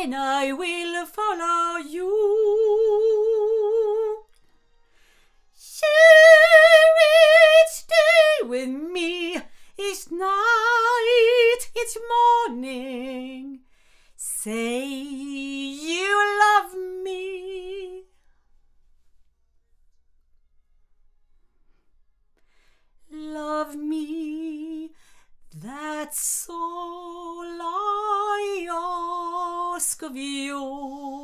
then I will follow you. Share each day with me, each night, each morning. Say you love me. Love me, that's all I ask of you.